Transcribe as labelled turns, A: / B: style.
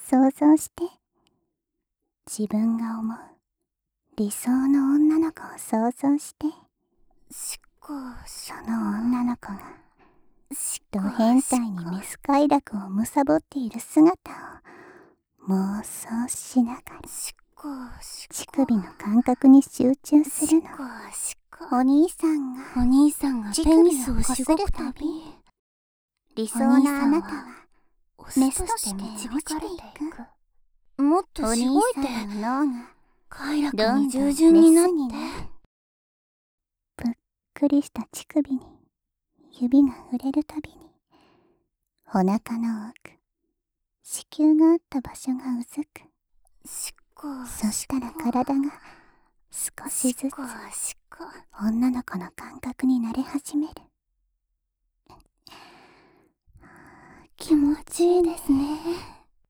A: 想像して。自分が思う理想の女の子を想像して。その女の子がド変態にメス快楽を貪っている姿を妄想しながら乳首の感覚に集中するの。お兄さんがペニスをしごくたび、理想のあなたはメスとして導かれていく。もっとしごいて、快楽に従順になって。ぷっくりした乳首に指が触れるたびに、お腹の奥、子宮があった場所がうずく。そしたら体が少しずつ女の子の感覚に慣れ始める。気持ちいいですね。